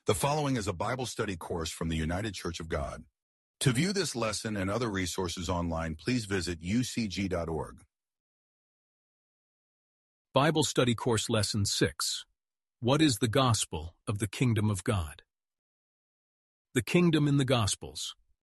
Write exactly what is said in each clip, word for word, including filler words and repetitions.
The following is a Bible study course from the United Church of God. To view this lesson and other resources online, please visit u c g dot org. Bible Study Course Lesson six. What is the Gospel of the Kingdom of God? The Kingdom in the Gospels.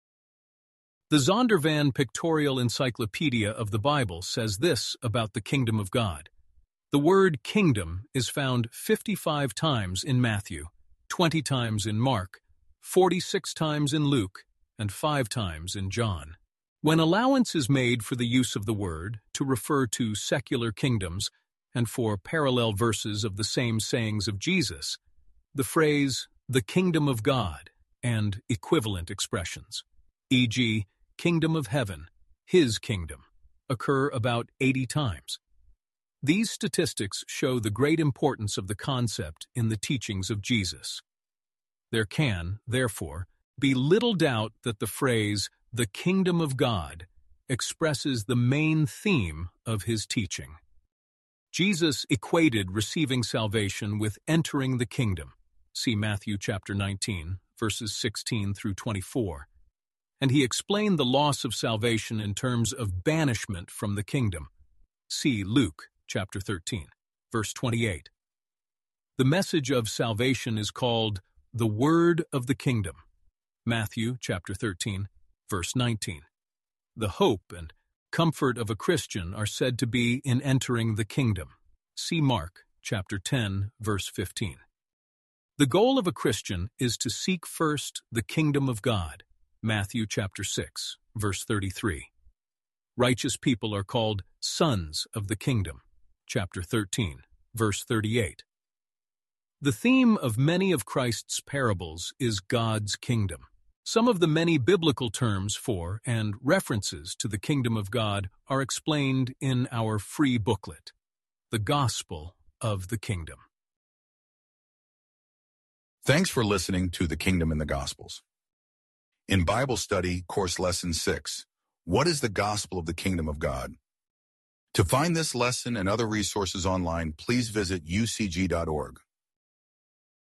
The Zondervan Pictorial Encyclopedia of the Bible says this about the Kingdom of God. The word kingdom is found fifty-five times in Matthew, twenty times in Mark, forty-six times in Luke, and five times in John. When allowance is made for the use of the word to refer to secular kingdoms and for parallel verses of the same sayings of Jesus, the phrase, the kingdom of God, and equivalent expressions, for example, kingdom of heaven, his kingdom, occur about eighty times. These statistics show the great importance of the concept in the teachings of Jesus. There can, therefore, be little doubt that the phrase, the kingdom of God, expresses the main theme of his teaching. Jesus equated receiving salvation with entering the kingdom. See Matthew chapter nineteen, verses sixteen through twenty-four. And he explained the loss of salvation in terms of banishment from the kingdom. See Luke chapter thirteen, verse twenty-eight. The message of salvation is called the word of the kingdom. Matthew chapter thirteen, verse nineteen. The hope and comfort of a Christian are said to be in entering the kingdom. See Mark chapter ten, verse fifteen. The goal of a Christian is to seek first the kingdom of God. Matthew chapter six, verse thirty-three. Righteous people are called sons of the kingdom. Chapter thirteen, verse thirty-eight. The theme of many of Christ's parables is God's kingdom. Some of the many biblical terms for and references to the kingdom of God are explained in our free booklet, The Gospel of the Kingdom. Thanks for listening to The Kingdom in the Gospels. In Bible Study Course Lesson six, What is the Gospel of the Kingdom of God? To find this lesson and other resources online, please visit u c g dot org.